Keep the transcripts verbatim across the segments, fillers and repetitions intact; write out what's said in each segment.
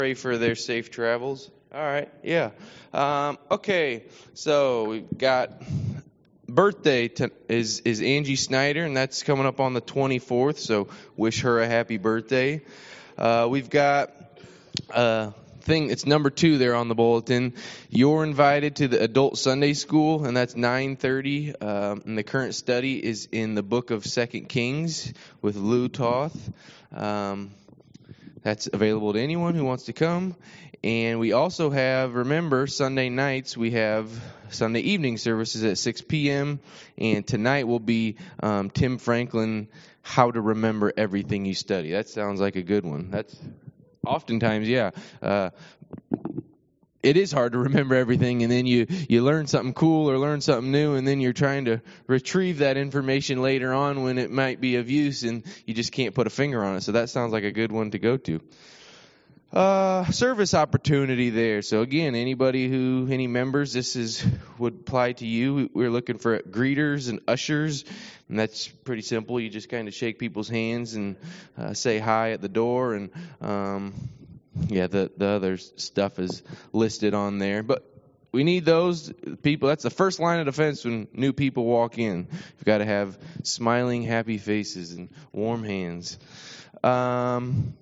Pray for their safe travels. All right, yeah. Um, okay, so we've got birthday to, is is Angie Snyder, and that's coming up on the twenty-fourth. So wish her a happy birthday. Uh, we've got a thing. It's number two there on the bulletin. You're invited to the adult Sunday school, and that's nine thirty. Um, and the current study is in the book of Second Kings with Lou Toth. Um, That's available to anyone who wants to come. And we also have, remember, Sunday nights, we have Sunday evening services at six p.m. And tonight will be um, Tim Franklin, How to Remember Everything You Study. That sounds like a good one. That's oftentimes, yeah. Uh, it is hard to remember everything, and then you, you learn something cool or learn something new, and then you're trying to retrieve that information later on when it might be of use, and you just can't put a finger on it. So that sounds like a good one to go to. Uh, service opportunity there. So again, anybody who, any members, this is would apply to you. We're looking for greeters and ushers, and that's pretty simple. You just kind of shake people's hands and uh, say hi at the door, and um, yeah, the, the other stuff is listed on there. But we need those people. That's the first line of defense when new people walk in. You've got to have smiling, happy faces and warm hands. Um,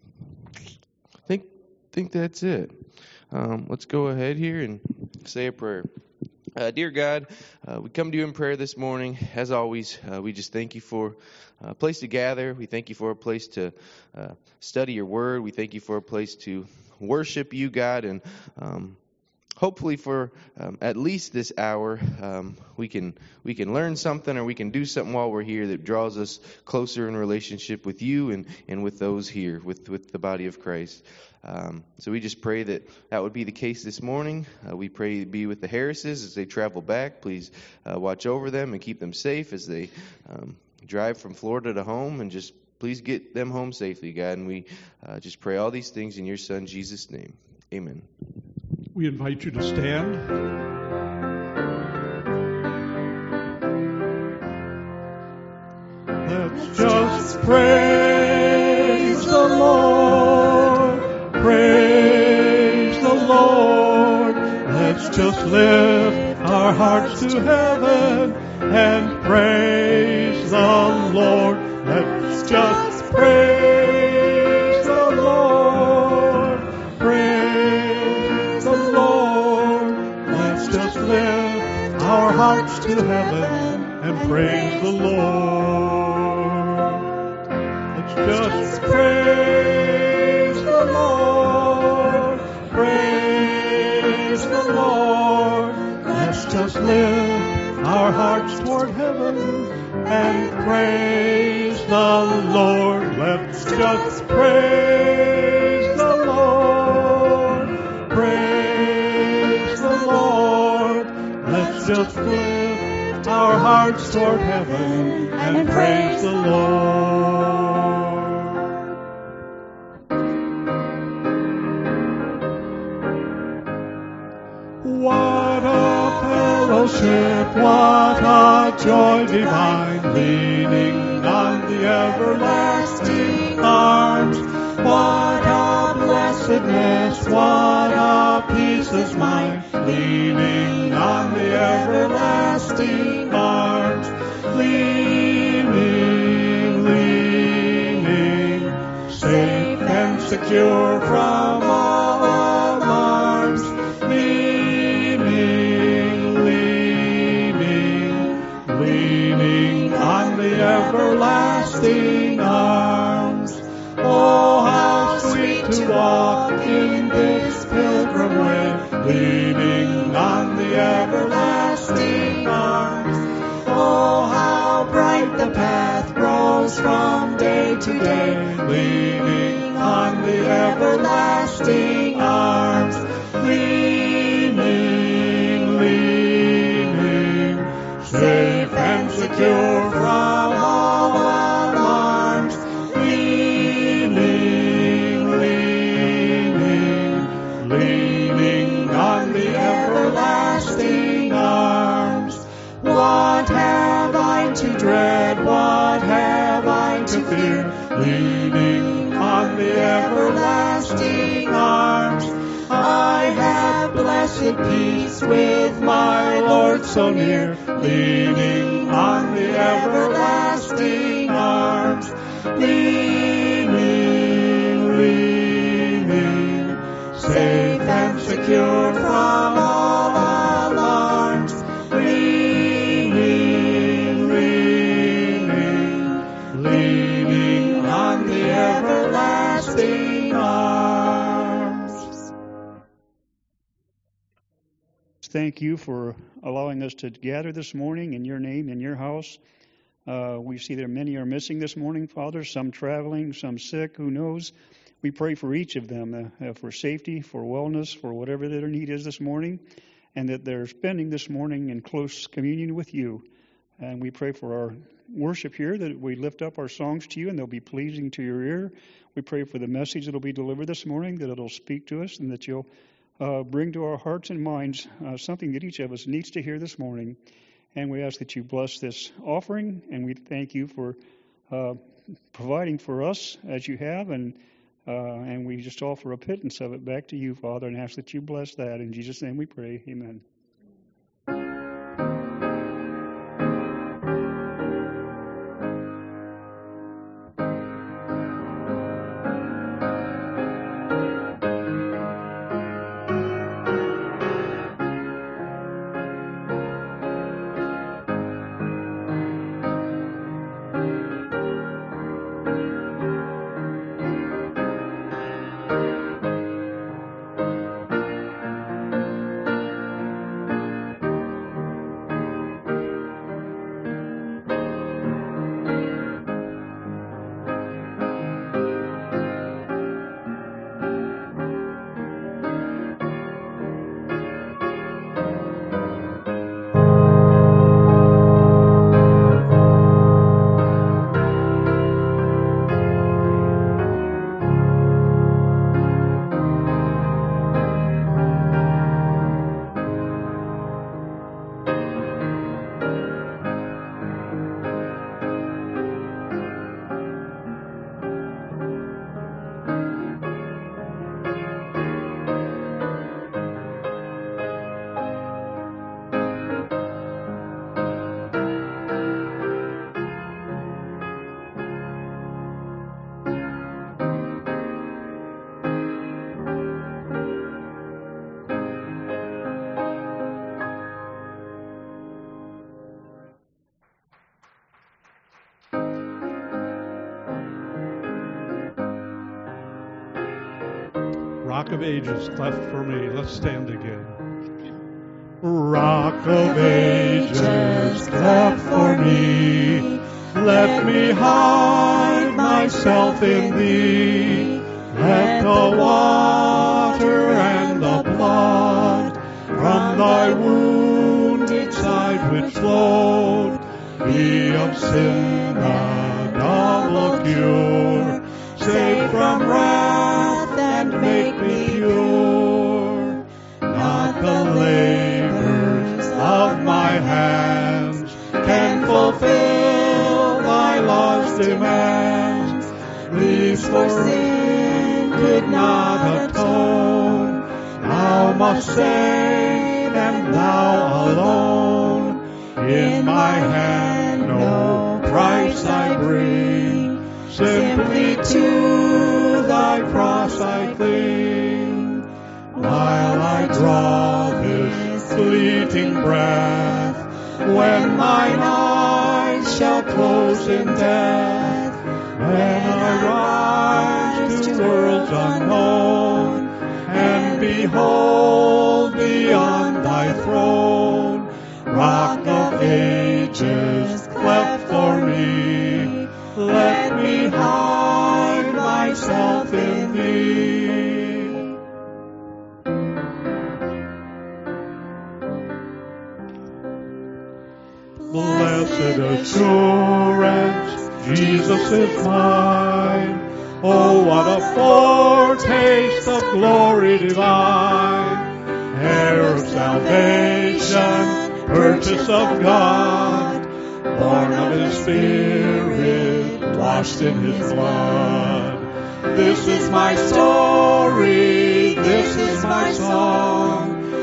I think think that's it. Um, let's go ahead here and say a prayer. Uh, dear God, uh, we come to you in prayer this morning. As always, uh, we just thank you for a place to gather. We thank you for a place to uh, study your word. We thank you for a place to worship you, God, and um, hopefully for um, at least this hour, um, we can we can learn something, or we can do something while we're here that draws us closer in relationship with you and, and with those here, with, with the body of Christ. Um, so we just pray that that would be the case this morning. Uh, we pray to be with the Harrises as they travel back. Please uh, watch over them and keep them safe as they um, drive from Florida to home, and just please get them home safely, God. And we uh, just pray all these things in your Son, Jesus' name. Amen. We invite you to stand. Let's just praise the Lord. Praise the Lord. Let's just lift our hearts to heaven and praise the Lord. Let's just praise the Lord. Praise the Lord. Let's just lift our hearts to heaven and praise the Lord. Let's just praise the Lord. Praise the Lord. Let's just lift our hearts toward heaven and praise the Lord. Let's just praise the Lord. Praise the Lord. Let's just lift our hearts toward heaven and praise the Lord. What a fellowship, what a joy divine, leaning on the everlasting arms. What a blessedness, what a peace is mine, leaning on the everlasting arms. Leaning, leaning, safe and secure from all alarms. Leaning, leaning, leaning on the everlasting arms. Oh, how sweet to walk in this pilgrim way, leaning on the everlasting arms. Oh, how bright the path grows from day to day, leaning on the everlasting arms. Leaning, leaning, safe and secure from all alarms. Leaning, leaning, leaning on the everlasting arms. What have I to dread? What have I to fear? Leaning on the everlasting arms. blessed peace with my Lord so near, leaning on the everlasting arms, leaning, leaning, safe and secure from all alarms, leaning, leaning, leaning on the everlasting arms. Thank you for allowing us to gather this morning in your name, in your house. Uh, we see there many are missing this morning, Father, some traveling, some sick, who knows. We pray for each of them, uh, for safety, for wellness, for whatever their need is this morning, and that they're spending this morning in close communion with you. And we pray for our worship here, that we lift up our songs to you and they'll be pleasing to your ear. We pray for the message that will be delivered this morning, that it'll speak to us, and that you'll uh, bring to our hearts and minds uh, something that each of us needs to hear this morning. And we ask that you bless this offering, and we thank you for uh, providing for us as you have, and uh, and we just offer a pittance of it back to you, Father, and ask that you bless that. In Jesus' name we pray. Amen. Rock of Ages, cleft for me. Let's stand again. Rock of Ages, cleft for me. Let me hide myself in thee. Let the water and the blood from thy wounded side which flowed be of sin a double cure. Save from wrath and make me pure. Not the labors of my hands can fulfill thy law's demands. Leaves for sin could not atone. Thou must save, and thou alone. In my hand no price I bring. Simply to thy cross I cling, while I draw this fleeting breath, when mine eyes shall close in death, when I rise to worlds unknown, and behold beyond thy throne. Rock of Ages, cleft for me, let me hide myself in thee. Blessed assurance, Jesus is mine. Oh, what a foretaste of glory divine. Heir of salvation, purchase of God, born of His Spirit, washed in His blood. This is my story, this is my song,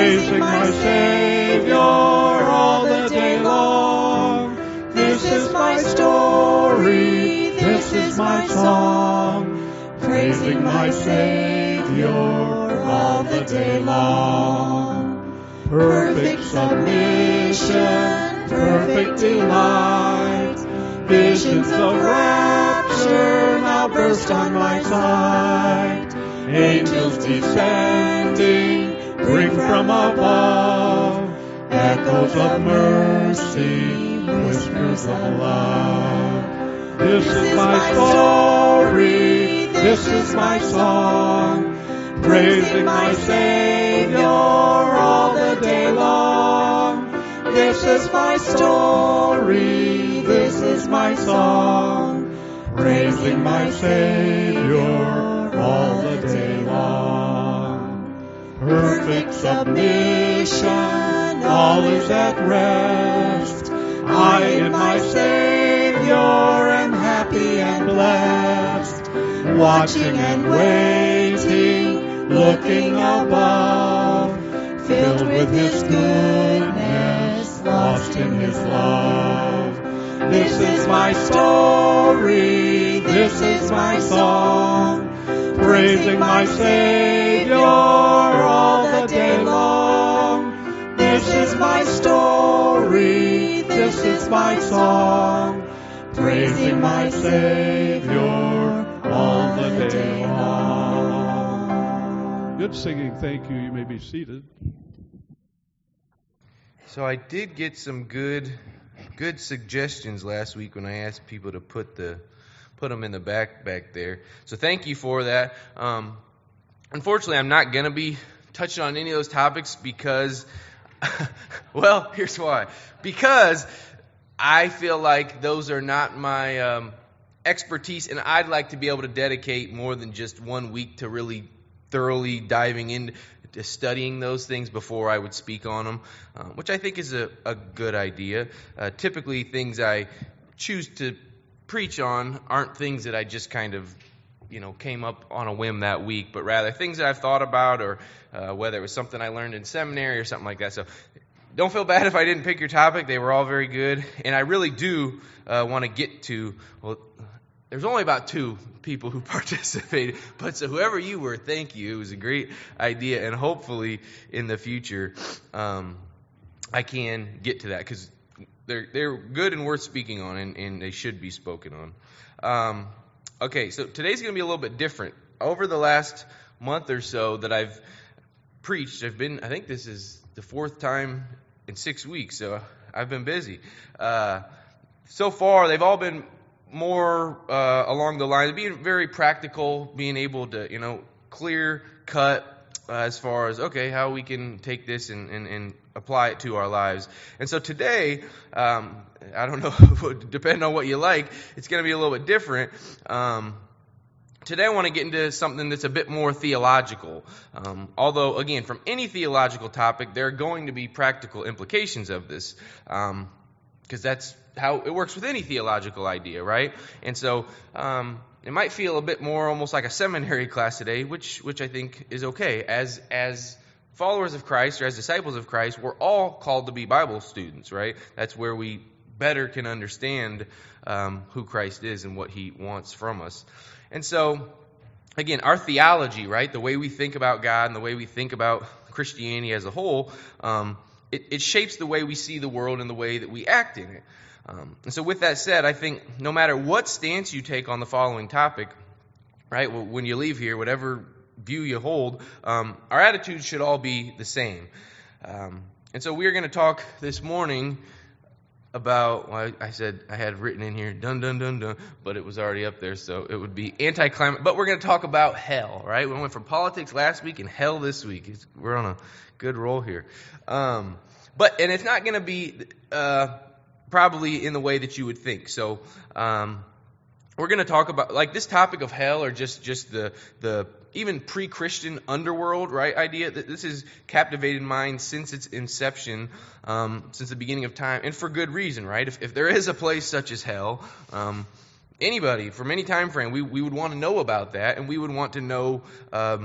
praising my Savior all the day long. This is my story, this is my song, praising my Savior all the day long. Perfect submission, perfect delight, visions of rapture now burst on my sight. Angels descending, bring from above echoes of mercy, whispers of love. This is my story, this is my song, praising my Savior all the day long. This is my story, this is my song, praising my Savior all the day long. Perfect submission, all is at rest. I in my Savior am happy and blessed, watching and waiting, looking above, filled with His goodness, lost in His love. This is my story, this is my song, praising my Savior all the day long. This is my story, this is my song, praising my Savior all the day long. Good singing, thank you. You may be seated. So I did get some good good suggestions last week when I asked people to put the put them in the back back there. So thank you for that. Um, unfortunately, I'm not going to be touching on any of those topics because, well, here's why. Because I feel like those are not my um, expertise, and I'd like to be able to dedicate more than just one week to really thoroughly diving into studying those things before I would speak on them, um, which I think is a, a good idea. Uh, typically, things I choose to preach on aren't things that I just kind of, you know, came up on a whim that week, but rather things that I've thought about, or uh, whether it was something I learned in seminary or something like that. So don't feel bad if I didn't pick your topic. They were all very good, and I really do uh, want to get to, well, there's only about two people who participated, but so whoever you were, thank you. It was a great idea, and hopefully in the future um, I can get to that, because they're they're good and worth speaking on, and, and they should be spoken on. Um, okay, so today's going to be a little bit different. Over the last month or so that I've preached, I've been, I think this is the fourth time in six weeks, so I've been busy. Uh, so far, they've all been more uh, along the lines of being very practical, being able to, you know, clear cut uh, as far as, okay, how we can take this and, and, and apply it to our lives. And so today, um, I don't know, depending on what you like, it's going to be a little bit different. Um, today I want to get into something that's a bit more theological. Um, although, again, from any theological topic, there are going to be practical implications of this. Um, because that's how it works with any theological idea, right? And so um, it might feel a bit more almost like a seminary class today, which which I think is okay. As as followers of Christ, or as disciples of Christ, we're all called to be Bible students, right? That's where we better can understand um, who Christ is and what He wants from us. And so, again, our theology, right, the way we think about God and the way we think about Christianity as a whole, um, It, it shapes the way we see the world and the way that we act in it. Um, and so with that said, I think no matter what stance you take on the following topic, right, well, when you leave here, whatever view you hold, um, our attitudes should all be the same. Um, and so we're going to talk this morning about, well, I, I said I had written in here, dun, dun, dun, dun, but it was already up there, so it would be anti-climate. But we're going to talk about hell, right? We went from politics last week and hell this week. It's, we're on a good roll here. Um, but, and it's not going to be uh, probably in the way that you would think. So um, we're going to talk about, like, this topic of hell, or just, just the the even pre-Christian underworld, right, idea. This has captivated minds since its inception, um, since the beginning of time, and for good reason, right? If, if there is a place such as hell, um, anybody from any time frame, we, we would want to know about that, and we would want to know um,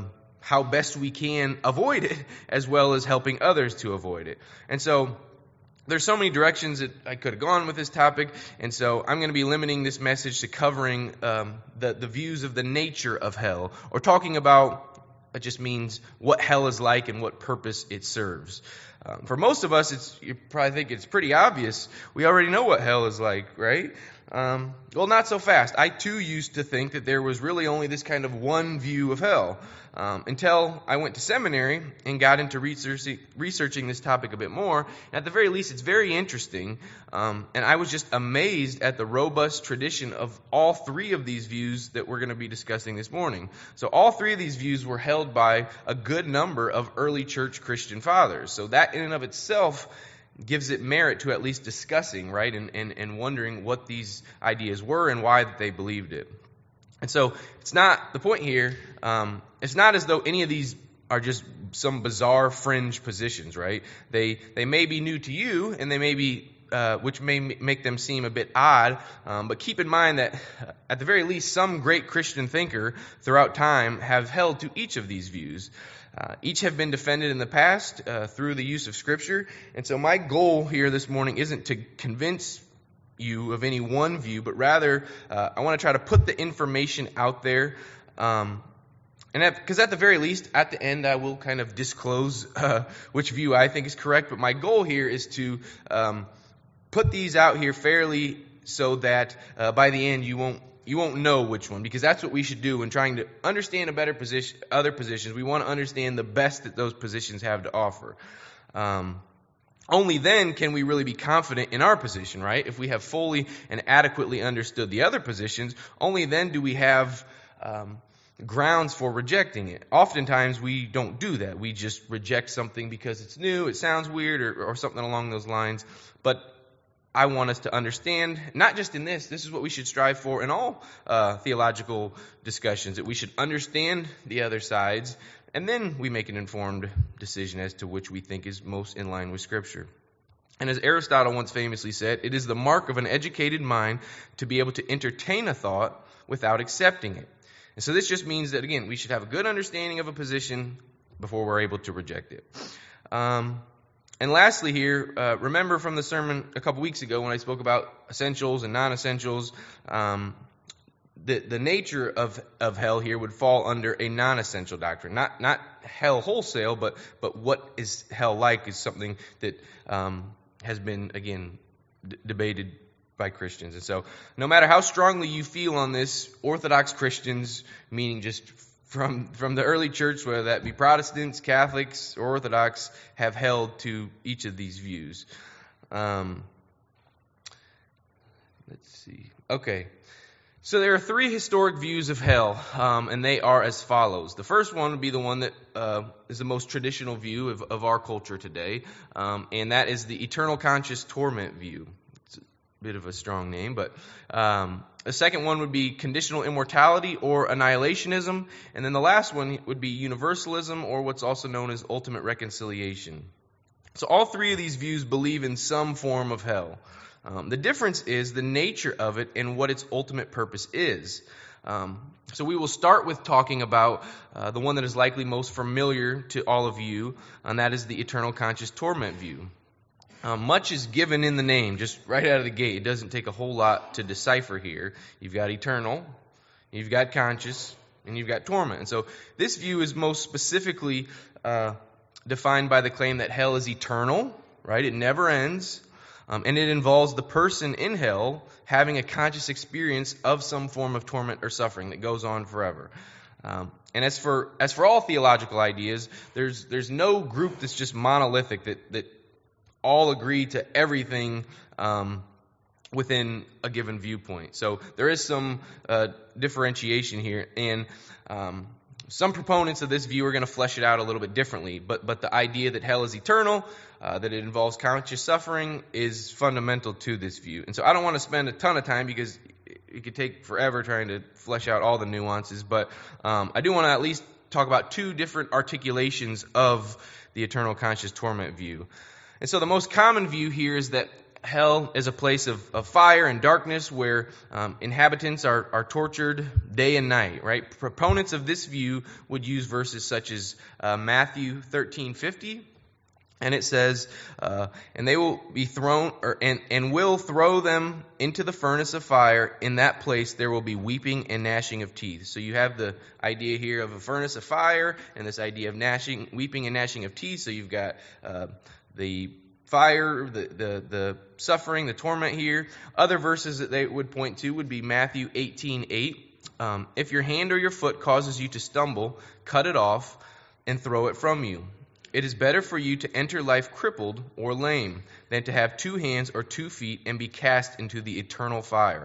how best we can avoid it, as well as helping others to avoid it. And so there's so many directions that I could have gone with this topic, and so I'm going to be limiting this message to covering um, the, the views of the nature of hell, or talking about, it just means what hell is like and what purpose it serves. Um, for most of us, it's you probably think it's pretty obvious. We already know what hell is like, right? Um, well, not so fast. I too used to think that there was really only this kind of one view of hell, um, until I went to seminary and got into researching, researching this topic a bit more. And at the very least, it's very interesting, um, and I was just amazed at the robust tradition of all three of these views that we're going to be discussing this morning. So all three of these views were held by a good number of early church Christian fathers. So that in and of itself gives it merit to at least discussing, right, and, and, and wondering what these ideas were and why that they believed it. And so it's not, the point here, um, it's not as though any of these are just some bizarre fringe positions, right? They they may be new to you, and they may be, uh, which may make them seem a bit odd, um, but keep in mind that at the very least some great Christian thinker throughout time have held to each of these views. Uh, each have been defended in the past uh, through the use of Scripture. And so my goal here this morning isn't to convince you of any one view, but rather uh, I want to try to put the information out there. Um, and because at, at the very least, at the end, I will kind of disclose uh, which view I think is correct. But my goal here is to um, put these out here fairly so that uh, by the end you won't You won't know which one, because that's what we should do when trying to understand a better position, other positions. We want to understand the best that those positions have to offer. Um, only then can we really be confident in our position, right? If we have fully and adequately understood the other positions, only then do we have um, grounds for rejecting it. Oftentimes we don't do that. We just reject something because it's new, it sounds weird, or, or something along those lines. But I want us to understand, not just in this, this is what we should strive for in all uh, theological discussions, that we should understand the other sides, and then we make an informed decision as to which we think is most in line with Scripture. And as Aristotle once famously said, it is the mark of an educated mind to be able to entertain a thought without accepting it. And so this just means that, again, we should have a good understanding of a position before we're able to reject it. Um... And lastly here, uh, remember from the sermon a couple weeks ago when I spoke about essentials and non-essentials, um, the, the nature of, of hell here would fall under a non-essential doctrine. Not not hell wholesale, but but what is hell like is something that um, has been, again, d- debated by Christians. And so no matter how strongly you feel on this, Orthodox Christians, meaning just From from the early church, whether that be Protestants, Catholics, or Orthodox, have held to each of these views. Um, let's see. Okay. So there are three historic views of hell, um, and they are as follows. The first one would be the one that uh, is the most traditional view of, of our culture today, um, and that is the eternal conscious torment view. It's a bit of a strong name, but um, the second one would be conditional immortality or annihilationism, and then the last one would be universalism, or what's also known as ultimate reconciliation. So all three of these views believe in some form of hell. Um, the difference is the nature of it and what its ultimate purpose is. Um, so we will start with talking about uh, the one that is likely most familiar to all of you, and that is the eternal conscious torment view. Um, much is given in the name, just right out of the gate. It doesn't take a whole lot to decipher here. You've got eternal, you've got conscious, and you've got torment. And so this view is most specifically uh, defined by the claim that hell is eternal, right? It never ends. Um, and it involves the person in hell having a conscious experience of some form of torment or suffering that goes on forever. Um, and as for as for all theological ideas, there's there's no group that's just monolithic that that all agree to everything um, within a given viewpoint. So there is some uh, differentiation here, and um, some proponents of this view are going to flesh it out a little bit differently. But but the idea that hell is eternal, uh, that it involves conscious suffering, is fundamental to this view. And so I don't want to spend a ton of time because it could take forever trying to flesh out all the nuances. But um, I do want to at least talk about two different articulations of the eternal conscious torment view. And so the most common view here is that hell is a place of, of fire and darkness where um, inhabitants are, are tortured day and night, right? Proponents of this view would use verses such as uh, Matthew thirteen fifty, and it says, uh, and they will be thrown, or and, and will throw them into the furnace of fire. In that place there will be weeping and gnashing of teeth. So you have the idea here of a furnace of fire, and this idea of gnashing, weeping and gnashing of teeth. So you've got uh, the fire, the, the the suffering, the torment here. Other verses that they would point to would be Matthew eighteen eight. Um, if your hand or your foot causes you to stumble, cut it off and throw it from you. It is better for you to enter life crippled or lame than to have two hands or two feet and be cast into the eternal fire.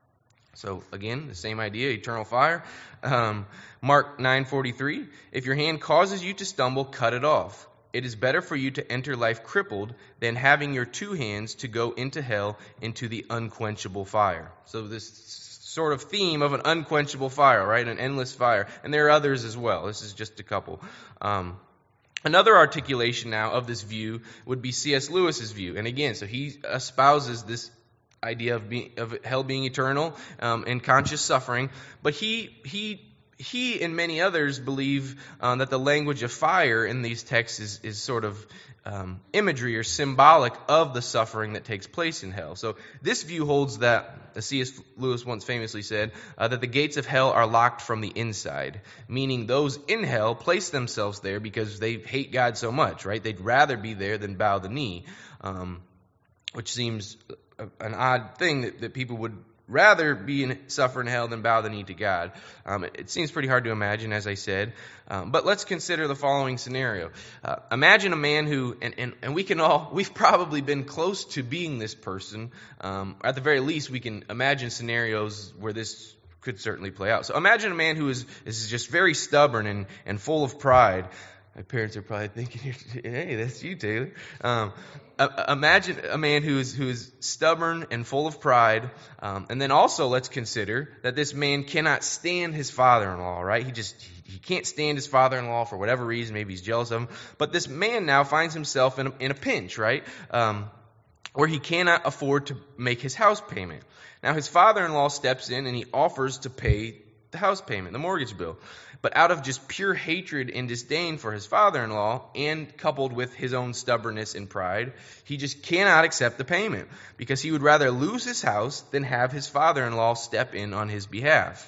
So again, the same idea, eternal fire. Um, Mark nine forty-three. If your hand causes you to stumble, cut it off. It is better for you to enter life crippled than having your two hands to go into hell, into the unquenchable fire. So this sort of theme of an unquenchable fire, right? An endless fire. And there are others as well. This is just a couple. Um, Another articulation now of this view would be C S Lewis's view. And again, so he espouses this idea of, being, of hell being eternal um, and conscious suffering. But he he he and many others believe um, that the language of fire in these texts is, is sort of um, imagery or symbolic of the suffering that takes place in hell. So this view holds that, as C S Lewis once famously said, uh, that the gates of hell are locked from the inside, meaning those in hell place themselves there because they hate God so much, right? They'd rather be there than bow the knee, um, which seems a, an odd thing that, that people would rather be in, suffer in hell than bow the knee to God. Um, it, it seems pretty hard to imagine, as I said. Um, but let's consider the following scenario. Uh, imagine a man who, and, and, and we can all, we've probably been close to being this person. Um, at the very least, we can imagine scenarios where this could certainly play out. So imagine a man who is, is just very stubborn and, and full of pride. My parents are probably thinking, hey, that's you, Taylor. Um, imagine a man who is who is stubborn and full of pride. Um, and then also let's consider that this man cannot stand his father-in-law, right? He just he can't stand his father-in-law for whatever reason. Maybe he's jealous of him. But this man now finds himself in a, in a pinch, right? Um, where he cannot afford to make his house payment. Now his father-in-law steps in and he offers to pay the house payment, the mortgage bill. But out of just pure hatred and disdain for his father-in-law, and coupled with his own stubbornness and pride, he just cannot accept the payment because he would rather lose his house than have his father-in-law step in on his behalf.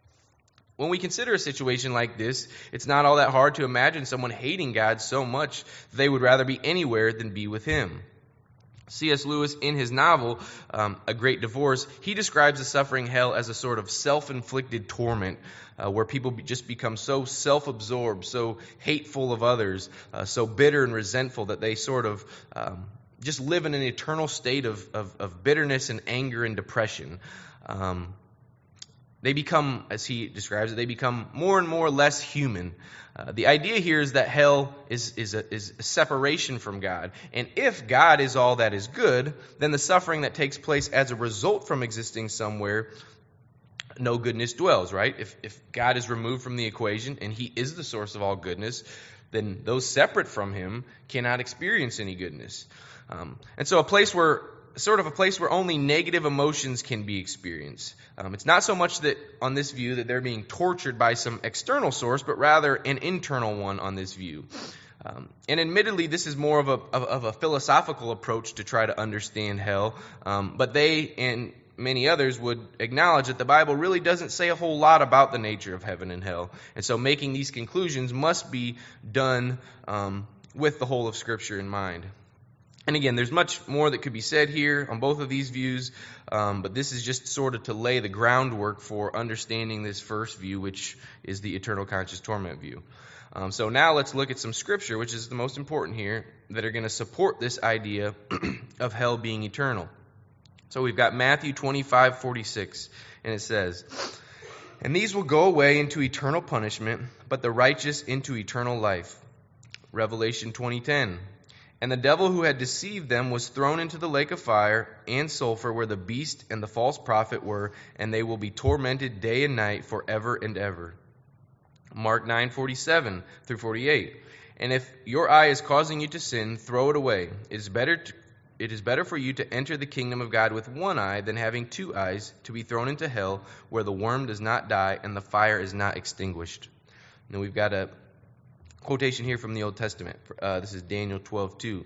When we consider a situation like this, it's not all that hard to imagine someone hating God so much that they would rather be anywhere than be with him. C S Lewis, in his novel, um, A Great Divorce, he describes the suffering hell as a sort of self-inflicted torment uh, where people be, just become so self-absorbed, so hateful of others, uh, so bitter and resentful that they sort of um, just live in an eternal state of, of, of bitterness and anger and depression. Um, they become, as he describes it, they become more and more less human. Uh, the idea here is that hell is, is, a, is a separation from God. And if God is all that is good, then the suffering that takes place as a result from existing somewhere, no goodness dwells, right? If, if God is removed from the equation and he is the source of all goodness, then those separate from him cannot experience any goodness. Um, and so a place where sort of a place where only negative emotions can be experienced. Um, it's not so much that on this view that they're being tortured by some external source, but rather an internal one on this view. Um, and admittedly, this is more of a of, of a philosophical approach to try to understand hell. Um, but they and many others would acknowledge that the Bible really doesn't say a whole lot about the nature of heaven and hell. And so making these conclusions must be done um, with the whole of Scripture in mind. And again, there's much more that could be said here on both of these views, um, but this is just sort of to lay the groundwork for understanding this first view, which is the eternal conscious torment view. Um, so now let's look at some scripture, which is the most important here, that are going to support this idea of hell being eternal. So we've got Matthew twenty-five forty-six, and it says, "And these will go away into eternal punishment, but the righteous into eternal life." Revelation twenty ten. "And the devil who had deceived them was thrown into the lake of fire and sulfur where the beast and the false prophet were, and they will be tormented day and night forever and ever." Mark nine forty-seven through forty-eight. "And if your eye is causing you to sin, throw it away. It is better to, it is better for you to enter the kingdom of God with one eye than having two eyes, to be thrown into hell, where the worm does not die and the fire is not extinguished. And we've got a quotation here from the Old Testament. Uh, this is Daniel twelve two.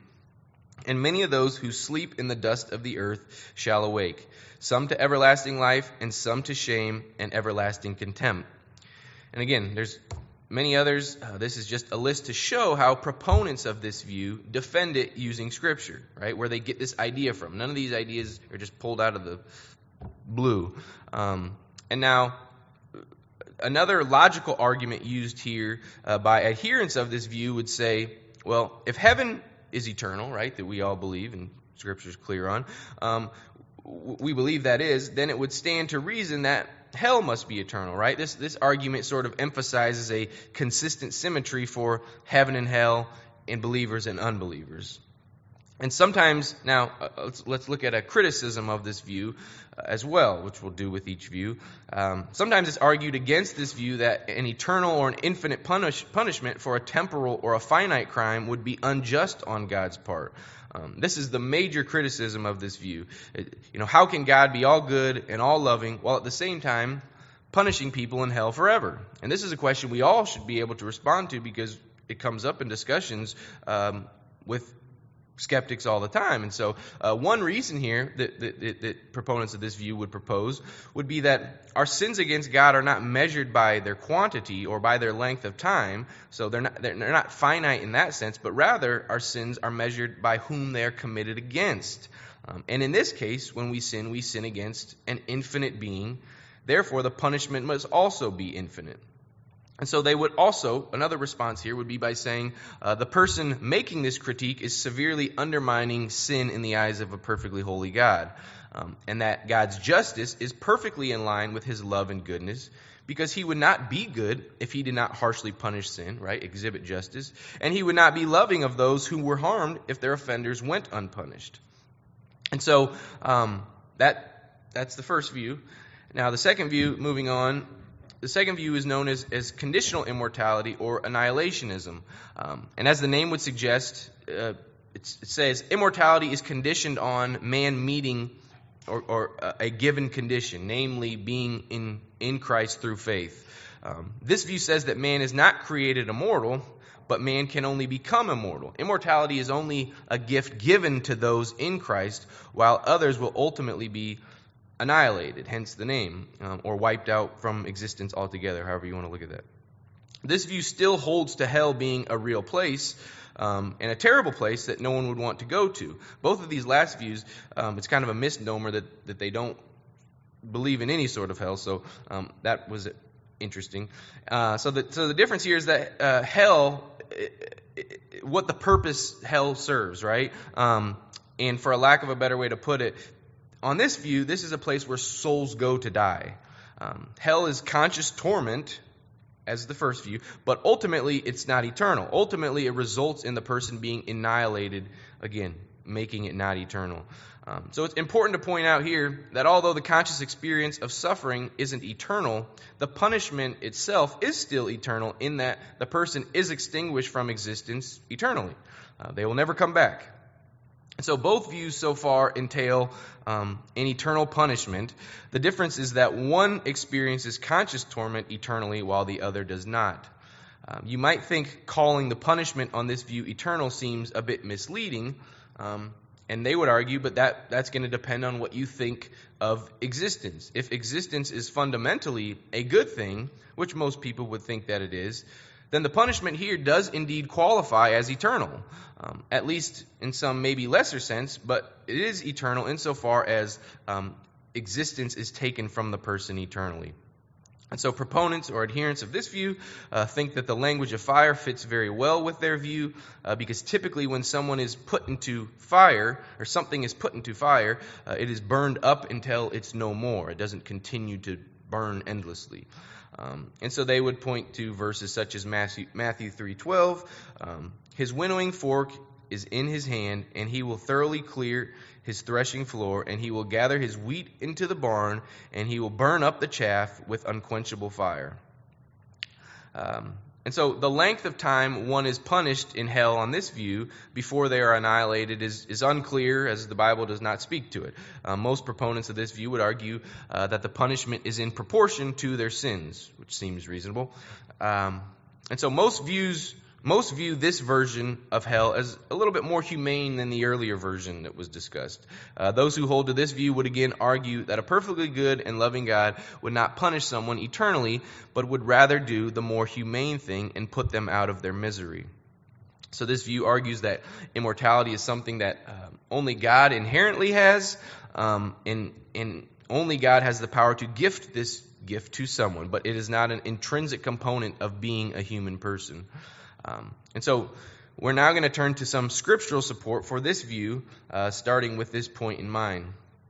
And many of those who sleep in the dust of the earth shall awake, some to everlasting life, and some to shame and everlasting contempt. And again, there's many others. Uh, this is just a list to show how proponents of this view defend it using Scripture, right? Where they get this idea from. None of these ideas are just pulled out of the blue. Um, and now, another logical argument used here uh, by adherents of this view would say, well, if heaven is eternal, right, that we all believe, and Scripture is clear on, um, we believe that is, then it would stand to reason that hell must be eternal, right? This this argument sort of emphasizes a consistent symmetry for heaven and hell in believers and unbelievers. And sometimes, now, uh, let's, let's look at a criticism of this view uh, as well, which we'll do with each view. Um, sometimes it's argued against this view that an eternal or an infinite punish, punishment for a temporal or a finite crime would be unjust on God's part. Um, this is the major criticism of this view. It, you know, how can God be all good and all loving while at the same time punishing people in hell forever? And this is a question we all should be able to respond to because it comes up in discussions um, with skeptics all the time. And so uh, one reason here that, that, that proponents of this view would propose would be that our sins against God are not measured by their quantity or by their length of time. So they're not, they're not finite in that sense, but rather our sins are measured by whom they are committed against. Um, and in this case, when we sin, we sin against an infinite being. Therefore, the punishment must also be infinite. And so they would also, another response here would be by saying uh, the person making this critique is severely undermining sin in the eyes of a perfectly holy God. Um, and that God's justice is perfectly in line with his love and goodness, because he would not be good if he did not harshly punish sin, right, exhibit justice. And he would not be loving of those who were harmed if their offenders went unpunished. And so um, that that's the first view. Now the second view, moving on, The second view is known as, as conditional immortality or annihilationism. Um, and as the name would suggest, uh, it says immortality is conditioned on man meeting or, or a given condition, namely being in, in Christ through faith. Um, this view says that man is not created immortal, but man can only become immortal. Immortality is only a gift given to those in Christ, while others will ultimately be annihilated, hence the name, um, or wiped out from existence altogether, however you want to look at that. This view still holds to hell being a real place, um, and a terrible place that no one would want to go to. Both of these last views, um, it's kind of a misnomer that, that they don't believe in any sort of hell, so um, that was interesting. Uh, so, the, so the difference here is that uh, hell, it, it, what the purpose hell serves, right? Um, and for a lack of a better way to put it, on this view, this is a place where souls go to die. Um, hell is conscious torment, as the first view, but ultimately it's not eternal. Ultimately, it results in the person being annihilated, again, making it not eternal. Um, so it's important to point out here that although the conscious experience of suffering isn't eternal, the punishment itself is still eternal in that the person is extinguished from existence eternally. Uh, they will never come back. And so both views so far entail um, an eternal punishment. The difference is that one experiences conscious torment eternally while the other does not. Um, you might think calling the punishment on this view eternal seems a bit misleading, um, and they would argue, but that, that's going to depend on what you think of existence. If existence is fundamentally a good thing, which most people would think that it is, then the punishment here does indeed qualify as eternal, um, at least in some maybe lesser sense, but it is eternal insofar as um, existence is taken from the person eternally. And so proponents or adherents of this view uh, think that the language of fire fits very well with their view, uh, because typically when someone is put into fire, or something is put into fire, uh, it is burned up until it's no more. It doesn't continue to burn endlessly. Um, and so they would point to verses such as Matthew, Matthew three twelve. Um, his winnowing fork is in his hand, and he will thoroughly clear his threshing floor, and he will gather his wheat into the barn, and he will burn up the chaff with unquenchable fire. Um, and so the length of time one is punished in hell on this view before they are annihilated is, is unclear, as the Bible does not speak to it. Uh, most proponents of this view would argue uh, that the punishment is in proportion to their sins, which seems reasonable. Um, and so most views Most view this version of hell as a little bit more humane than the earlier version that was discussed. Uh, those who hold to this view would again argue that a perfectly good and loving God would not punish someone eternally, but would rather do the more humane thing and put them out of their misery. So this view argues that immortality is something that uh, only God inherently has, um, and, and only God has the power to gift this gift to someone, but it is not an intrinsic component of being a human person. Um, and so we're now going to turn to some scriptural support for this view, uh, starting with this point in mind.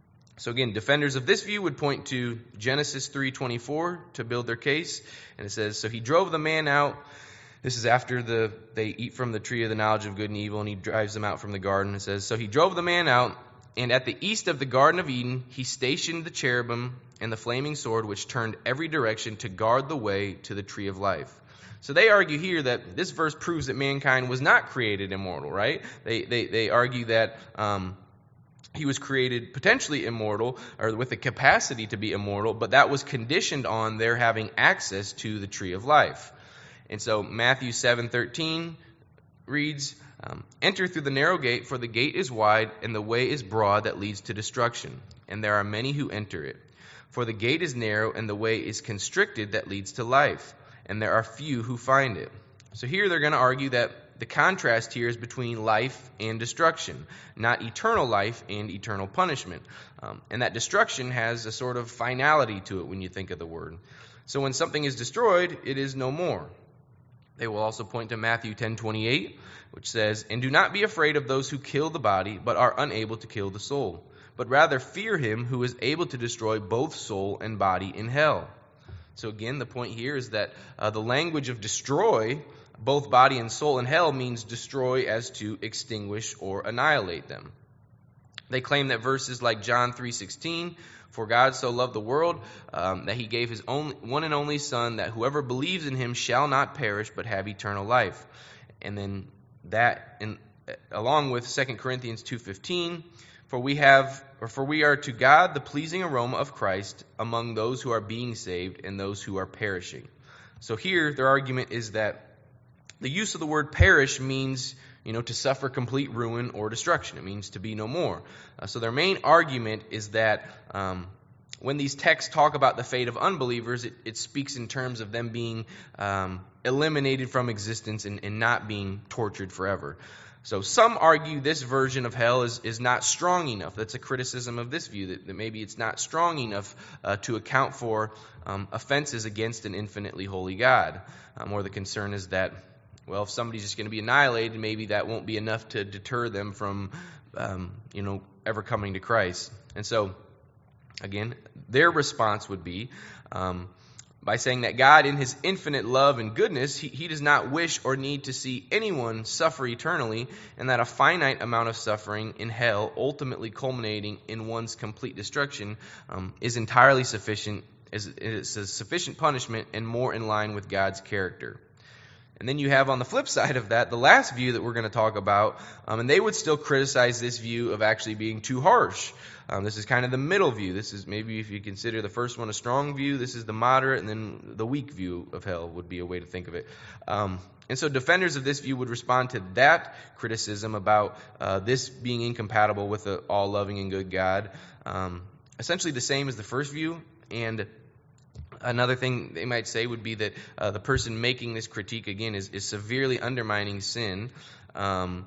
So again, defenders of this view would point to Genesis three twenty-four to build their case. And it says, so he drove the man out. This is after the they eat from the tree of the knowledge of good and evil, and he drives them out from the garden. It says, so he drove the man out, and at the east of the Garden of Eden, he stationed the cherubim and the flaming sword, which turned every direction to guard the way to the tree of life. So they argue here that this verse proves that mankind was not created immortal, right? They they, they argue that um, he was created potentially immortal, or with the capacity to be immortal, but that was conditioned on their having access to the tree of life. And so Matthew seven thirteen reads, um, enter through the narrow gate, for the gate is wide, and the way is broad that leads to destruction, and there are many who enter it. For the gate is narrow, and the way is constricted that leads to life, and there are few who find it. So here they're going to argue that the contrast here is between life and destruction, not eternal life and eternal punishment. Um, and that destruction has a sort of finality to it when you think of the word. So when something is destroyed, it is no more. They will also point to Matthew ten twenty-eight, which says, and do not be afraid of those who kill the body, but are unable to kill the soul, but rather fear him who is able to destroy both soul and body in hell. So again, the point here is that uh, the language of destroy, both body and soul in hell, means destroy as to extinguish or annihilate them. They claim that verses like John three sixteen, for God so loved the world, um, that he gave his only, one and only Son, that whoever believes in him shall not perish but have eternal life. And then that, in, along with Second Corinthians two fifteen, For we have, or for we are to God the pleasing aroma of Christ among those who are being saved and those who are perishing. So here their argument is that the use of the word perish means, you know, to suffer complete ruin or destruction. It means to be no more. Uh, so their main argument is that um, when these texts talk about the fate of unbelievers, it, it speaks in terms of them being um, eliminated from existence and, and not being tortured forever. So some argue this version of hell is, is not strong enough. That's a criticism of this view, that, that maybe it's not strong enough uh, to account for um, offenses against an infinitely holy God. Um, or the concern is that, well, if somebody's just going to be annihilated, maybe that won't be enough to deter them from, um, you know, ever coming to Christ. And so, again, their response would be um, by saying that God, in his infinite love and goodness, he, he does not wish or need to see anyone suffer eternally, and that a finite amount of suffering in hell, ultimately culminating in one's complete destruction, um, is entirely sufficient. Is, is a sufficient punishment and more in line with God's character. And then you have on the flip side of that, the last view that we're going to talk about, um, and they would still criticize this view of actually being too harsh. Um, this is kind of the middle view. This is maybe, if you consider the first one a strong view, this is the moderate, and then the weak view of hell would be a way to think of it. Um, and so defenders of this view would respond to that criticism about uh, this being incompatible with the all-loving and good God, um, essentially the same as the first view. And another thing they might say would be that uh, the person making this critique, again, is, is severely undermining sin. Um,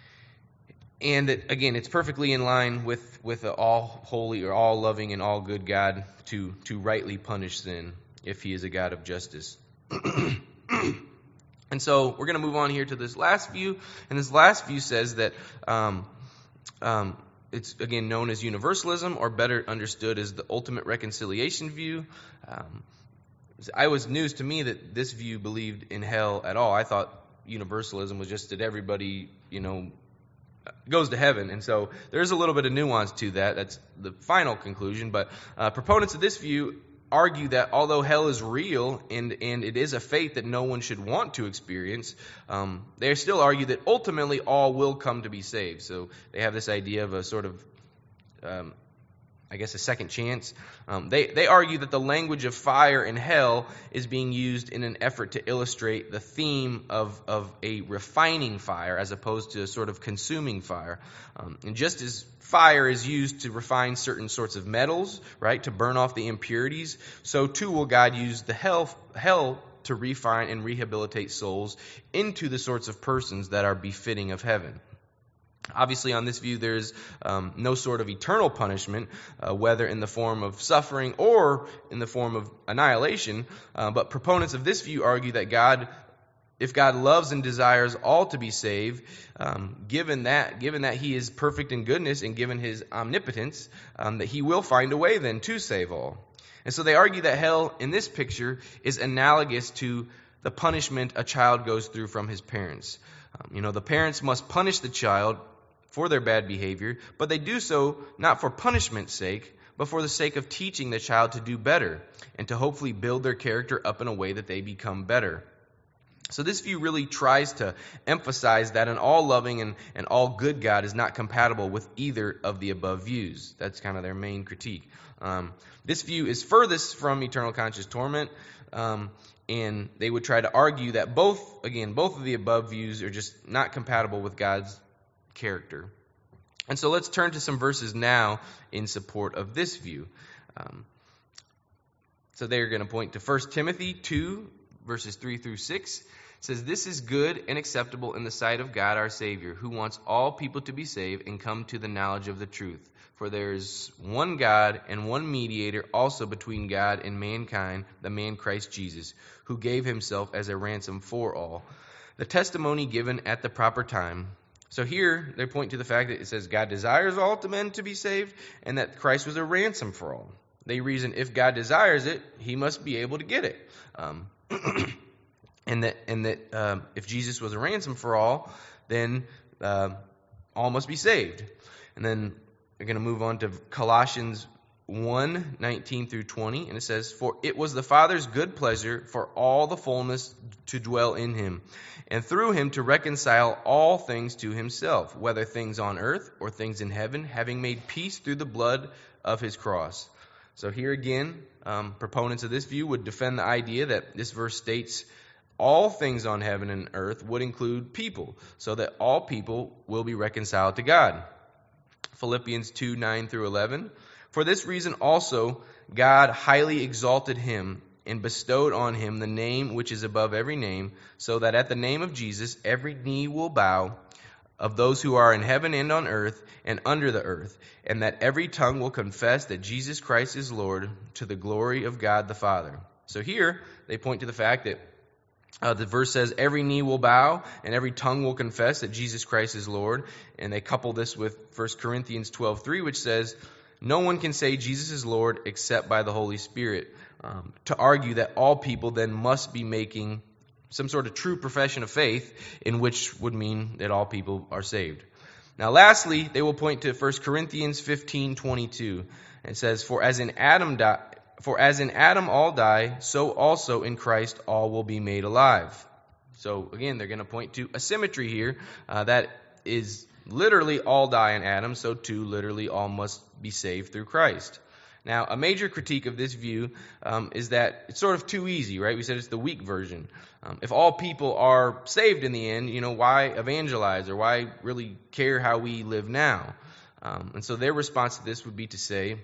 and, that, again, it's perfectly in line with, with the all-holy or all-loving and all-good God to, to rightly punish sin if he is a God of justice. And so we're going to move on here to this last view. And this last view says that um, um, it's, again, known as universalism, or better understood as the ultimate reconciliation view. Um, it was news to me that this view believed in hell at all. I thought universalism was just that everybody, you know, goes to heaven. And so there's a little bit of nuance to that. That's the final conclusion. But uh, proponents of this view argue that although hell is real and, and it is a fate that no one should want to experience, um, they still argue that ultimately all will come to be saved. So they have this idea of a sort of, um, I guess, a second chance. Um, they, they argue that the language of fire and hell is being used in an effort to illustrate the theme of, of a refining fire as opposed to a sort of consuming fire. Um, and just as fire is used to refine certain sorts of metals, right, to burn off the impurities, so too will God use the hell, hell to refine and rehabilitate souls into the sorts of persons that are befitting of heaven. Obviously, on this view, there's um, no sort of eternal punishment, uh, whether in the form of suffering or in the form of annihilation. Uh, but proponents of this view argue that God, if God loves and desires all to be saved, um, given that, given that He is perfect in goodness and given His omnipotence, um, that He will find a way then to save all. And so they argue that hell in this picture is analogous to the punishment a child goes through from his parents. Um, you know, the parents must punish the child for their bad behavior, but they do so not for punishment's sake, but for the sake of teaching the child to do better and to hopefully build their character up in a way that they become better. So this view really tries to emphasize that an all-loving and, and all-good God is not compatible with either of the above views. That's kind of their main critique. Um, this view is furthest from eternal conscious torment, um, and they would try to argue that both, again, both of the above views are just not compatible with God's character. And so let's turn to some verses now in support of this view. Um, so they're going to point to First Timothy two, verses three through six. It says, "This is good and acceptable in the sight of God our Savior, who wants all people to be saved and come to the knowledge of the truth. For there is one God and one mediator also between God and mankind, the man Christ Jesus, who gave himself as a ransom for all. The testimony given at the proper time." So here they point to the fact that it says God desires all to men to be saved and that Christ was a ransom for all. They reason if God desires it, He must be able to get it. Um, and that and that um, if Jesus was a ransom for all, then uh, all must be saved. And then we're going to move on to Colossians one, nineteen through twenty, and it says, "For it was the Father's good pleasure for all the fullness to dwell in Him, and through Him to reconcile all things to Himself, whether things on earth or things in heaven, having made peace through the blood of His cross." So here again, um, proponents of this view would defend the idea that this verse states all things on heaven and earth would include people, so that all people will be reconciled to God. Philippians two, nine through eleven, "For this reason also God highly exalted Him and bestowed on Him the name which is above every name, so that at the name of Jesus every knee will bow, of those who are in heaven and on earth and under the earth, and that every tongue will confess that Jesus Christ is Lord, to the glory of God the Father." So here they point to the fact that Uh, the verse says every knee will bow and every tongue will confess that Jesus Christ is Lord. And they couple this with First Corinthians twelve three, which says, "No one can say Jesus is Lord except by the Holy Spirit," um, to argue that all people then must be making some sort of true profession of faith, in which would mean that all people are saved. Now lastly, they will point to First Corinthians fifteen twenty-two. It says, "For as in Adam died, For as in Adam all die, so also in Christ all will be made alive." So again, they're going to point to a symmetry here. Uh, that is literally all die in Adam, so too literally all must be saved through Christ. Now, a major critique of this view um, is that it's sort of too easy, right? We said it's the weak version. Um, if all people are saved in the end, you know, why evangelize or why really care how we live now? Um, and so their response to this would be to say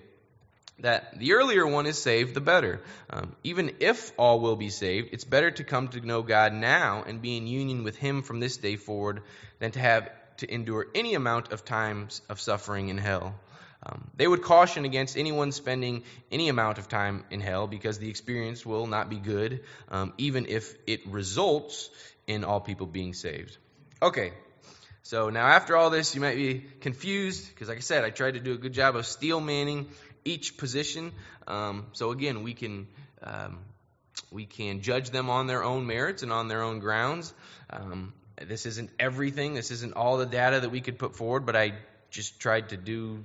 that the earlier one is saved, the better. Um, even if all will be saved, it's better to come to know God now and be in union with Him from this day forward than to have to endure any amount of times of suffering in hell. Um, they would caution against anyone spending any amount of time in hell because the experience will not be good, um, even if it results in all people being saved. Okay. So now after all this, you might be confused because, like I said, I tried to do a good job of steel manning each position. Um, so again, we can um, we can judge them on their own merits and on their own grounds. Um, this isn't everything. This isn't all the data that we could put forward, but I just tried to do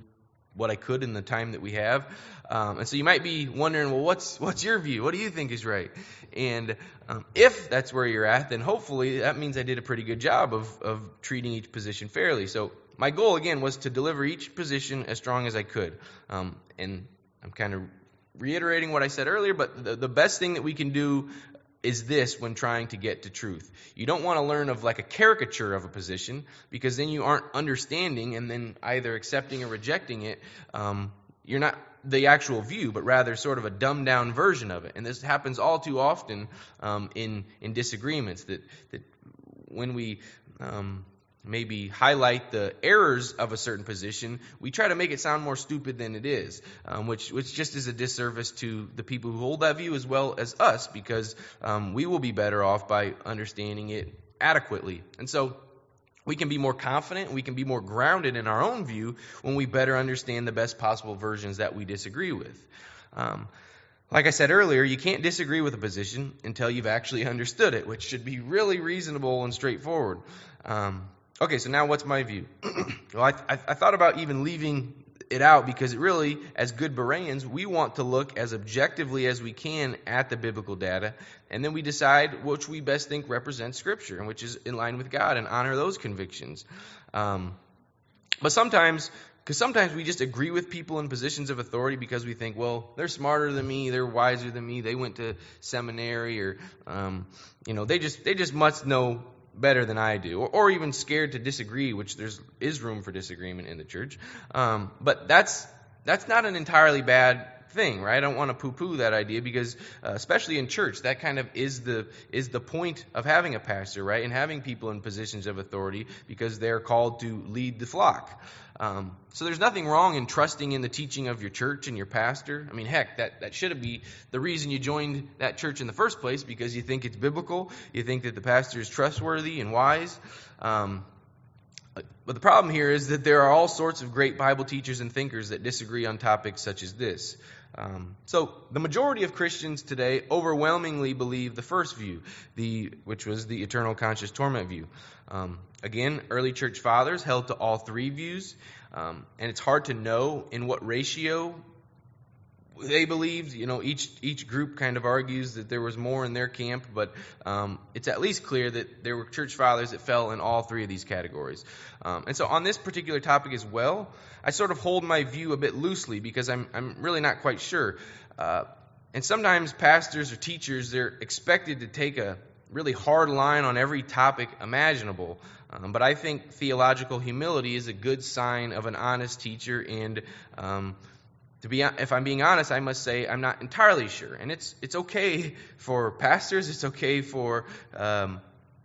what I could in the time that we have. Um, and so you might be wondering, well, what's what's your view? What do you think is right? And um, if that's where you're at, then hopefully that means I did a pretty good job of, of treating each position fairly. So my goal, again, was to deliver each position as strong as I could. Um, and I'm kind of reiterating what I said earlier, but the, the best thing that we can do is this when trying to get to truth. You don't want to learn of like a caricature of a position, because then you aren't understanding and then either accepting or rejecting it. Um, you're not the actual view, but rather sort of a dumbed down version of it. And this happens all too often um, in in disagreements, that, that when we um, maybe highlight the errors of a certain position, we try to make it sound more stupid than it is, um, which which just is a disservice to the people who hold that view as well as us, because um, we will be better off by understanding it adequately. And so we can be more confident, we can be more grounded in our own view when we better understand the best possible versions that we disagree with. Um, Like I said earlier, you can't disagree with a position until you've actually understood it, which should be really reasonable and straightforward. Um, okay, so now what's my view? Well, I, I, I thought about even leaving it out, because it really, as good Bereans, we want to look as objectively as we can at the biblical data, and then we decide which we best think represents Scripture and which is in line with God, and honor those convictions. Um, but sometimes... Because sometimes we just agree with people in positions of authority because we think, well, they're smarter than me, they're wiser than me, they went to seminary, or um, you know, they just they just must know better than I do, or, or even scared to disagree, which there's is room for disagreement in the church. Um, but that's that's not an entirely bad thing, right? I don't want to poo-poo that idea, because uh, especially in church, that kind of is the is the point of having a pastor, right? And having people in positions of authority, because they're called to lead the flock. Um, so there's nothing wrong in trusting in the teaching of your church and your pastor. I mean, heck, that, that should be the reason you joined that church in the first place, because you think it's biblical, you think that the pastor is trustworthy and wise. Um, but the problem here is that there are all sorts of great Bible teachers and thinkers that disagree on topics such as this. Um, so the majority of Christians today overwhelmingly believe the first view, the which was the eternal conscious torment view. Um, again, early church fathers held to all three views, um, and it's hard to know in what ratio they believed. You know, each each group kind of argues that there was more in their camp, but um, it's at least clear that there were church fathers that fell in all three of these categories. Um, and so on this particular topic as well, I sort of hold my view a bit loosely, because I'm I'm really not quite sure. Uh, and sometimes pastors or teachers, they're expected to take a really hard line on every topic imaginable. Um, but I think theological humility is a good sign of an honest teacher, and um, To be, if I'm being honest, I must say I'm not entirely sure. And it's it's okay for pastors, it's okay for um,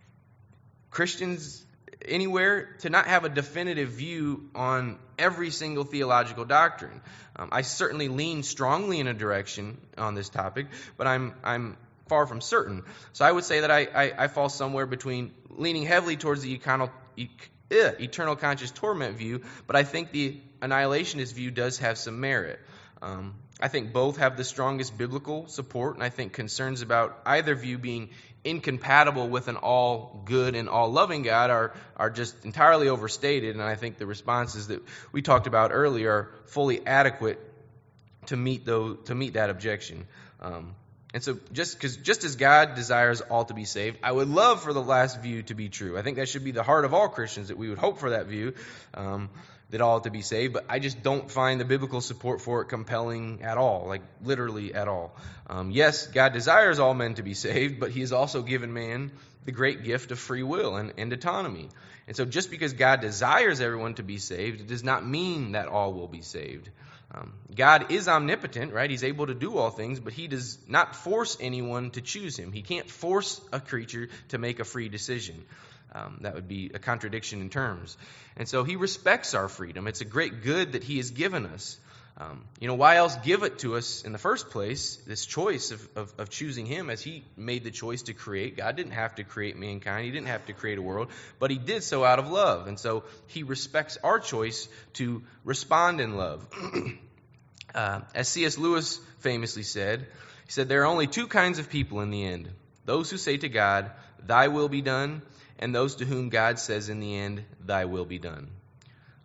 Christians anywhere to not have a definitive view on every single theological doctrine. Um, I certainly lean strongly in a direction on this topic, but I'm I'm far from certain. So I would say that I, I, I fall somewhere between leaning heavily towards the eternal, eternal conscious torment view, but I think the annihilationist view does have some merit. Um, I think both have the strongest biblical support, and I think concerns about either view being incompatible with an all good and all loving God are are just entirely overstated, and I think the responses that we talked about earlier are fully adequate to meet those, to meet that objection. Um, And so just because just as God desires all to be saved, I would love for the last view to be true. I think that should be the heart of all Christians, that we would hope for that view, um, that all to be saved. But I just don't find the biblical support for it compelling at all, like literally at all. Um, yes, God desires all men to be saved, but he has also given man the great gift of free will and, and autonomy. And so just because God desires everyone to be saved, it does not mean that all will be saved. Um, God is omnipotent, right? He's able to do all things, but he does not force anyone to choose him. He can't force a creature to make a free decision. Um, that would be a contradiction in terms. And so he respects our freedom. It's a great good that he has given us. Um, you know, why else give it to us in the first place, this choice of, of, of choosing him, as he made the choice to create? God didn't have to create mankind. He didn't have to create a world, but he did so out of love. And so he respects our choice to respond in love. uh, as C S Lewis famously said, he said, there are only two kinds of people in the end: those who say to God, thy will be done, and those to whom God says in the end, thy will be done.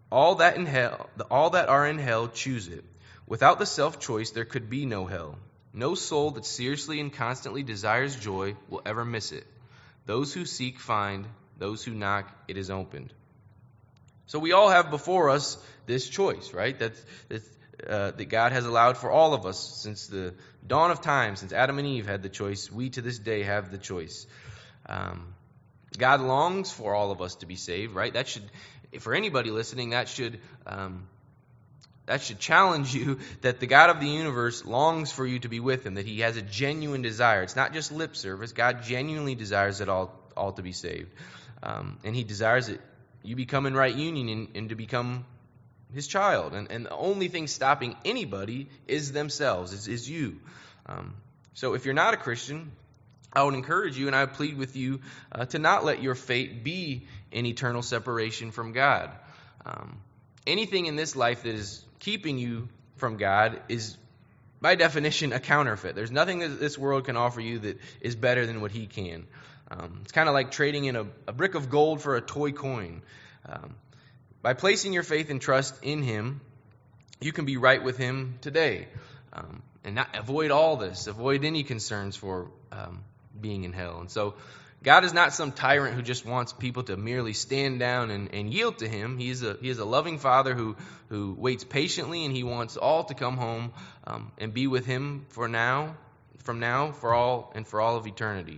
All that in hell, all that are in hell choose it. Without the self-choice, there could be no hell. No soul that seriously and constantly desires joy will ever miss it. Those who seek find. Those who knock, it is opened. So we all have before us this choice, right? That, that, uh, that God has allowed for all of us since the dawn of time, since Adam and Eve had the choice. We to this day have the choice. Um, God longs for all of us to be saved, right? That should, for anybody listening, that should um, that should challenge you that the God of the universe longs for you to be with Him, that He has a genuine desire. It's not just lip service. God genuinely desires it all, all to be saved. Um, and He desires that you become in right union and, and to become His child. And, and the only thing stopping anybody is themselves, is, is you. Um, so if you're not a Christian, I would encourage you and I would plead with you uh, to not let your fate be an eternal separation from God. Um, anything in this life that is keeping you from God is, by definition, a counterfeit. There's nothing that this world can offer you that is better than what He can. Um, it's kind of like trading in a, a brick of gold for a toy coin. Um, by placing your faith and trust in Him, you can be right with Him today. Um, and not avoid all this. Avoid any concerns for um, being in hell. And so God is not some tyrant who just wants people to merely stand down and, and yield to Him. He is a He is a loving Father who, who waits patiently, and He wants all to come home um, and be with Him for now, from now, for all, and for all of eternity.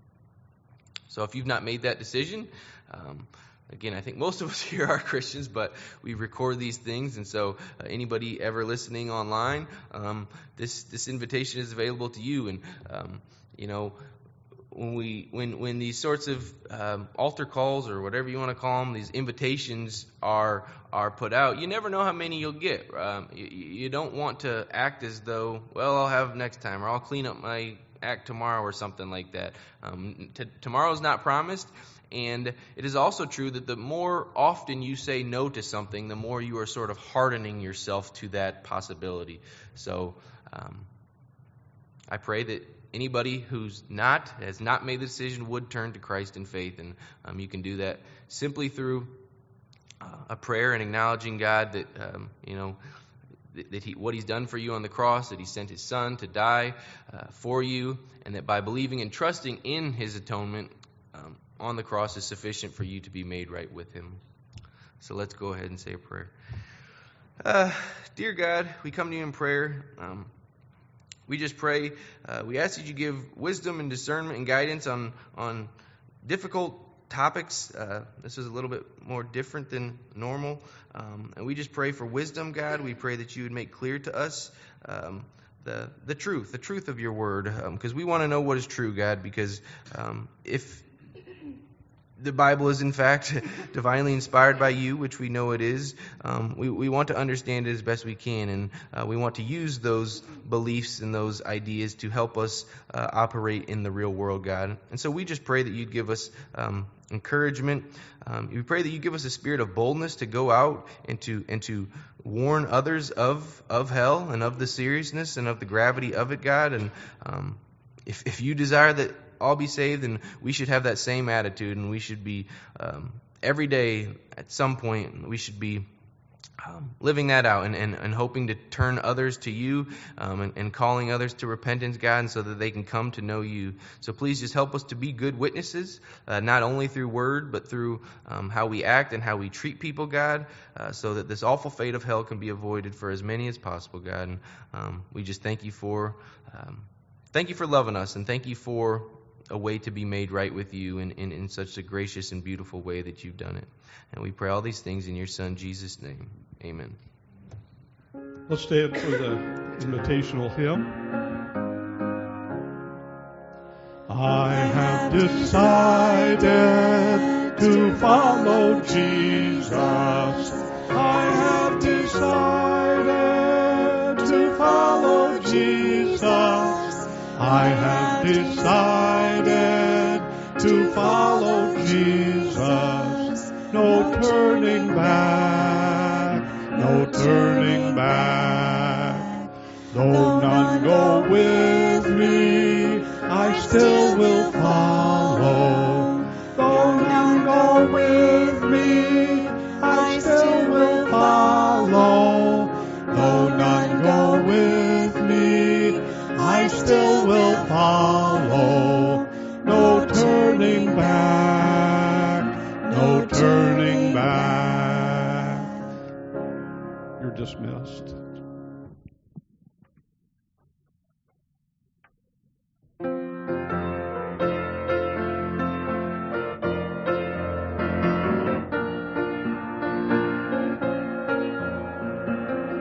So if you've not made that decision, um, again, I think most of us here are Christians, but we record these things, and so uh, anybody ever listening online, um, this this invitation is available to you. And um, you know, when we when when these sorts of um, altar calls or whatever you want to call them, these invitations are are put out, you never know how many you'll get. Um, you, you don't want to act as though, well, I'll have next time, or I'll clean up my act tomorrow, or something like that. Um, t- tomorrow's not promised. And it is also true that the more often you say no to something, the more you are sort of hardening yourself to that possibility. So um, I pray that anybody who's not, has not made the decision, would turn to Christ in faith. And um, you can do that simply through uh, a prayer and acknowledging God that, um, you know, that, that he, what He's done for you on the cross, that He sent His Son to die uh, for you, and that by believing and trusting in His atonement um, on the cross is sufficient for you to be made right with Him. So let's go ahead and say a prayer. Uh, dear God, we come to You in prayer. Um, we just pray. Uh, we ask that You give wisdom and discernment and guidance on on difficult topics. Uh, this is a little bit more different than normal. Um, and we just pray for wisdom, God. We pray that You would make clear to us um, the the truth, the truth of Your word, because um, we want to know what is true, God, because um, if the Bible is, in fact, divinely inspired by You, which we know it is, Um, we, we want to understand it as best we can, and uh, we want to use those beliefs and those ideas to help us uh, operate in the real world, God. And so we just pray that You'd give us um, encouragement. Um, we pray that You give us a spirit of boldness to go out and to and to warn others of of hell and of the seriousness and of the gravity of it, God. And um, if if You desire that all be saved, and we should have that same attitude, and we should be um, every day at some point we should be um, living that out and, and, and hoping to turn others to You um, and, and calling others to repentance, God, and so that they can come to know You. So please just help us to be good witnesses, uh, not only through word but through um, how we act and how we treat people, God, uh, so that this awful fate of hell can be avoided for as many as possible, God. And um, we just thank You for um, thank You for loving us, and thank You for a way to be made right with You in, in, in such a gracious and beautiful way that You've done it. And we pray all these things in Your Son, Jesus' name. Amen. Let's stand for the invitational hymn. I have decided to follow Jesus. I have decided to follow Jesus. I have decided to follow Jesus. No turning back, no turning back. Though none go with me, I still will follow. Though none go with me, I still will no turning back. You're dismissed.